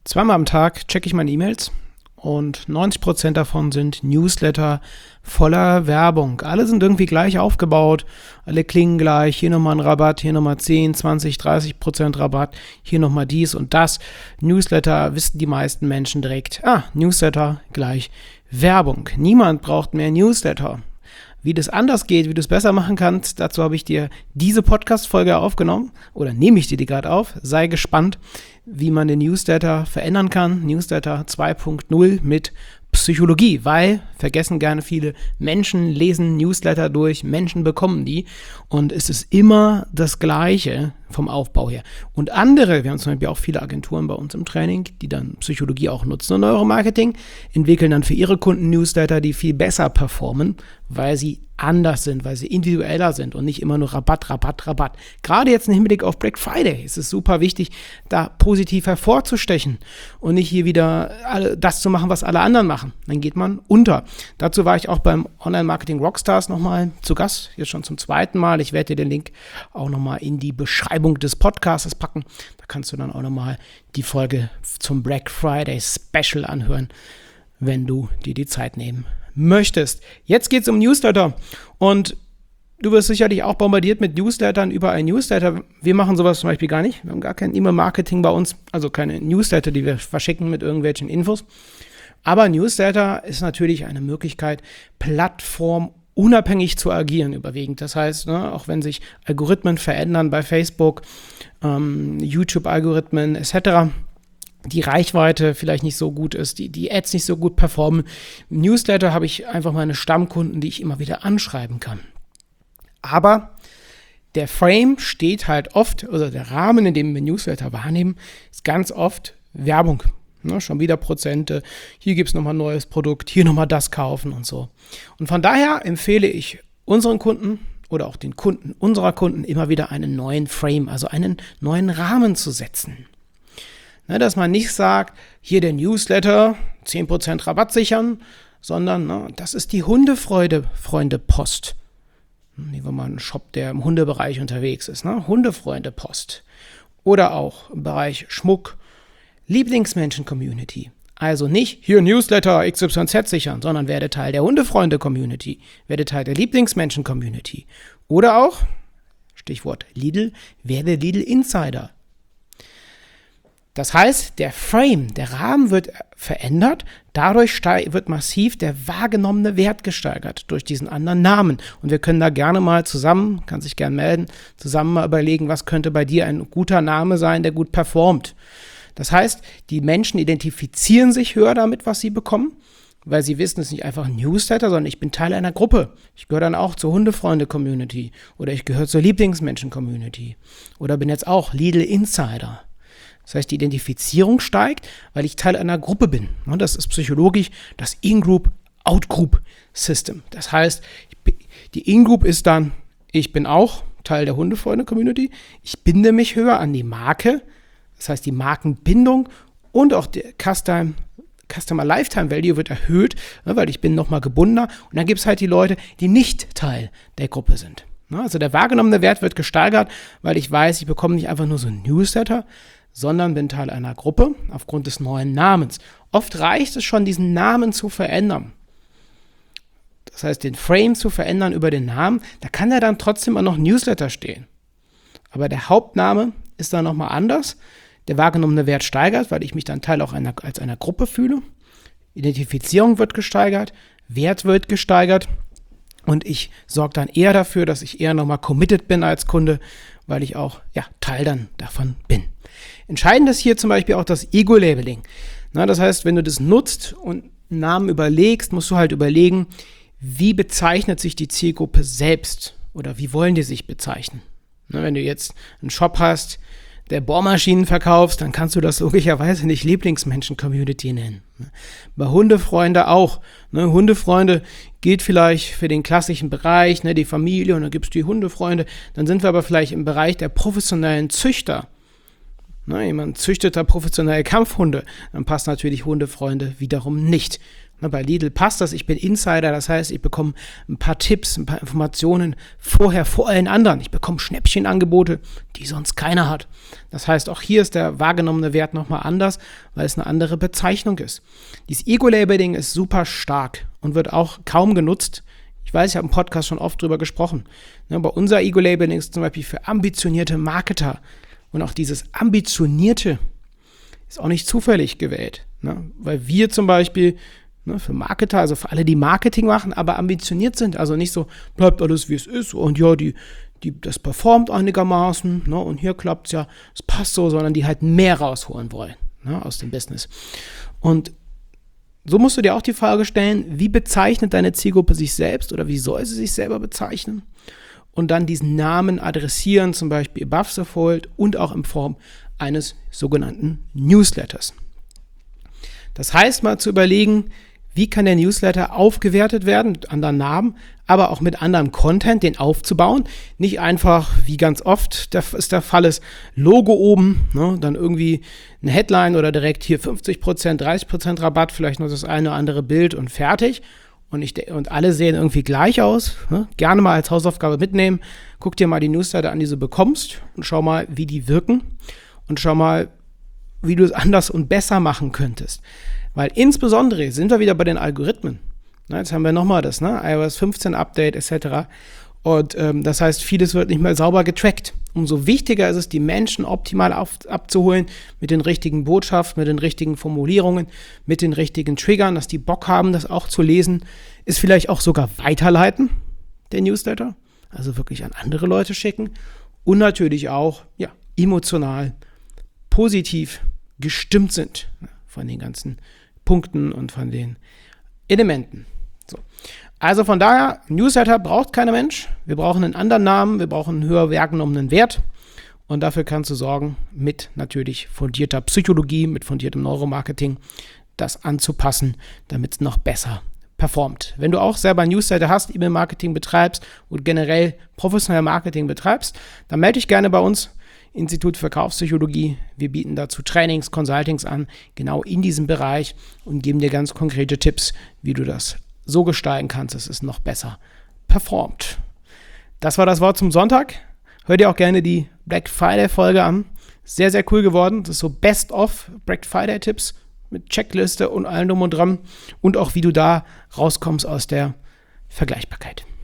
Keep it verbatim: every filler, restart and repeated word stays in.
Zweimal am Tag checke ich meine E-Mails und neunzig Prozent davon sind Newsletter voller Werbung. Alle sind irgendwie gleich aufgebaut, alle klingen gleich. Hier nochmal ein Rabatt, hier nochmal zehn, zwanzig, dreißig Prozent Rabatt, hier nochmal dies und das. Newsletter wissen die meisten Menschen direkt. Ah, Newsletter gleich Werbung. Niemand braucht mehr Newsletter. Wie das anders geht, wie du es besser machen kannst, dazu habe ich dir diese Podcast-Folge aufgenommen oder nehme ich dir die gerade auf. Sei gespannt, wie man den Newsletter verändern kann. Newsletter zwei Punkt null mit Psychologie, weil, vergessen gerne viele, Menschen lesen Newsletter durch, Menschen bekommen die und es ist immer das Gleiche vom Aufbau her. Und andere, wir haben zum Beispiel auch viele Agenturen bei uns im Training, die dann Psychologie auch nutzen und Neuromarketing, entwickeln dann für ihre Kunden Newsletter, die viel besser performen, weil sie anders sind, weil sie individueller sind und nicht immer nur Rabatt, Rabatt, Rabatt. Gerade jetzt im Hinblick auf Black Friday ist es super wichtig, da positiv hervorzustechen und nicht hier wieder alle, das zu machen, was alle anderen machen. Dann geht man unter. Dazu war ich auch beim Online-Marketing Rockstars nochmal zu Gast, jetzt schon zum zweiten Mal. Ich werde dir den Link auch nochmal in die Beschreibung des Podcasts packen. Da kannst du dann auch nochmal die Folge zum Black Friday Special anhören, wenn du dir die Zeit nehmen möchtest. Jetzt geht es um Newsletter und du wirst sicherlich auch bombardiert mit Newslettern über ein Newsletter. Wir machen sowas zum Beispiel gar nicht. Wir haben gar kein E-Mail-Marketing bei uns, also keine Newsletter, die wir verschicken mit irgendwelchen Infos. Aber Newsletter ist natürlich eine Möglichkeit, plattformunabhängig zu agieren überwiegend. Das heißt, ne, auch wenn sich Algorithmen verändern bei Facebook, ähm, YouTube-Algorithmen et cetera, die Reichweite vielleicht nicht so gut ist, die, die Ads nicht so gut performen. Im Newsletter habe ich einfach meine Stammkunden, die ich immer wieder anschreiben kann. Aber der Frame steht halt oft, also der Rahmen, in dem wir Newsletter wahrnehmen, ist ganz oft Werbung. Ne, schon wieder Prozente, hier gibt es nochmal ein neues Produkt, hier nochmal das kaufen und so. Und von daher empfehle ich unseren Kunden oder auch den Kunden unserer Kunden immer wieder einen neuen Frame, also einen neuen Rahmen zu setzen. Ne, dass man nicht sagt, hier der Newsletter, zehn Prozent Rabatt sichern, sondern ne, das ist die Hundefreunde-Post. Nehmen wir mal einen Shop, der im Hundebereich unterwegs ist. Ne? Hundefreunde-Post. Oder auch im Bereich Schmuck, Lieblingsmenschen-Community. Also nicht hier Newsletter X Y Z sichern, sondern werde Teil der Hundefreunde-Community, werde Teil der Lieblingsmenschen-Community. Oder auch, Stichwort Lidl, werde Lidl-Insider. Das heißt, der Frame, der Rahmen wird verändert, dadurch steig, wird massiv der wahrgenommene Wert gesteigert durch diesen anderen Namen. Und wir können da gerne mal zusammen, kann sich gerne melden, zusammen mal überlegen, was könnte bei dir ein guter Name sein, der gut performt. Das heißt, die Menschen identifizieren sich höher damit, was sie bekommen, weil sie wissen, es ist nicht einfach ein Newsletter, sondern ich bin Teil einer Gruppe. Ich gehöre dann auch zur Hundefreunde-Community oder ich gehöre zur Lieblingsmenschen-Community oder bin jetzt auch Lidl-Insider. Das heißt, die Identifizierung steigt, weil ich Teil einer Gruppe bin. Und das ist psychologisch das In-Group, Out-Group-System. Das heißt, die In-Group ist dann, ich bin auch Teil der Hundefreunde-Community, ich binde mich höher an die Marke, das heißt, die Markenbindung und auch der Custom, Customer Lifetime Value wird erhöht, weil ich bin nochmal gebundener. Und dann gibt es halt die Leute, die nicht Teil der Gruppe sind. Also der wahrgenommene Wert wird gesteigert, weil ich weiß, ich bekomme nicht einfach nur so ein Newsletter, sondern bin Teil einer Gruppe aufgrund des neuen Namens. Oft reicht es schon, diesen Namen zu verändern. Das heißt, den Frame zu verändern über den Namen, da kann ja dann trotzdem auch noch Newsletter stehen. Aber der Hauptname ist dann nochmal anders. Der wahrgenommene Wert steigert, weil ich mich dann Teil auch einer, als einer Gruppe fühle. Identifizierung wird gesteigert, Wert wird gesteigert und ich sorge dann eher dafür, dass ich eher nochmal committed bin als Kunde, weil ich auch ja, Teil dann davon bin. Entscheidend ist hier zum Beispiel auch das Ego-Labeling. Na, das heißt, wenn du das nutzt und einen Namen überlegst, musst du halt überlegen, wie bezeichnet sich die Zielgruppe selbst oder wie wollen die sich bezeichnen. Na, wenn du jetzt einen Shop hast, der Bohrmaschinen verkaufst, dann kannst du das logischerweise nicht Lieblingsmenschen-Community nennen. Bei Hundefreunde auch. Ne, Hundefreunde gilt vielleicht für den klassischen Bereich, ne, die Familie und dann gibt es die Hundefreunde. Dann sind wir aber vielleicht im Bereich der professionellen Züchter. Ne, jemand züchtet da professionelle Kampfhunde. Dann passt natürlich Hundefreunde wiederum nicht. Na, bei Lidl passt das, ich bin Insider, das heißt, ich bekomme ein paar Tipps, ein paar Informationen vorher vor allen anderen. Ich bekomme Schnäppchenangebote, die sonst keiner hat. Das heißt, auch hier ist der wahrgenommene Wert nochmal anders, weil es eine andere Bezeichnung ist. Dieses Ego-Labeling ist super stark und wird auch kaum genutzt. Ich weiß, ich habe im Podcast schon oft drüber gesprochen. Ne, aber unser Ego-Labeling ist zum Beispiel für ambitionierte Marketer. Und auch dieses Ambitionierte ist auch nicht zufällig gewählt. Ne? Weil wir zum Beispiel ne, für Marketer, also für alle, die Marketing machen, aber ambitioniert sind. Also nicht so, bleibt alles wie es ist und ja, die, die, das performt einigermaßen ne, und hier klappt es ja, es passt so, sondern die halt mehr rausholen wollen ne, aus dem Business. Und so musst du dir auch die Frage stellen, wie bezeichnet deine Zielgruppe sich selbst oder wie soll sie sich selber bezeichnen? Und dann diesen Namen adressieren, zum Beispiel above the fold und auch in Form eines sogenannten Newsletters. Das heißt, mal zu überlegen, wie kann der Newsletter aufgewertet werden mit anderen Namen, aber auch mit anderem Content, den aufzubauen. Nicht einfach, wie ganz oft der, ist der Fall ist, Logo oben, ne, dann irgendwie eine Headline oder direkt hier fünfzig Prozent, dreißig Prozent Rabatt, vielleicht noch das eine oder andere Bild und fertig. Und, ich, und alle sehen irgendwie gleich aus. Ne? Gerne mal als Hausaufgabe mitnehmen. Guck dir mal die Newsletter an, die du bekommst und schau mal, wie die wirken. Und schau mal, wie du es anders und besser machen könntest. Weil insbesondere sind wir wieder bei den Algorithmen. Na, jetzt haben wir nochmal das, ne? i O S fünfzehn Update et cetera. Und ähm, das heißt, vieles wird nicht mehr sauber getrackt. Umso wichtiger ist es, die Menschen optimal auf, abzuholen mit den richtigen Botschaften, mit den richtigen Formulierungen, mit den richtigen Triggern, dass die Bock haben, das auch zu lesen. Ist vielleicht auch sogar weiterleiten, der Newsletter. Also wirklich an andere Leute schicken. Und natürlich auch, ja, emotional, positiv gestimmt sind von den ganzen Punkten und von den Elementen. So. Also von daher, Newsletter braucht keiner Mensch. Wir brauchen einen anderen Namen, wir brauchen einen höher wahrgenommenen Wert. Und dafür kannst du sorgen, mit natürlich fundierter Psychologie, mit fundiertem Neuromarketing, das anzupassen, damit es noch besser performt. Wenn du auch selber Newsletter hast, E-Mail-Marketing betreibst und generell professionell Marketing betreibst, dann melde dich gerne bei uns. Institut für Verkaufspsychologie. Wir bieten dazu Trainings, Consultings an, genau in diesem Bereich und geben dir ganz konkrete Tipps, wie du das so gestalten kannst, dass es noch besser performt. Das war das Wort zum Sonntag. Hör dir auch gerne die Black Friday-Folge an. Sehr, sehr cool geworden. Das ist so Best-of Black Friday-Tipps mit Checkliste und allem drum und dran und auch, wie du da rauskommst aus der Vergleichbarkeit.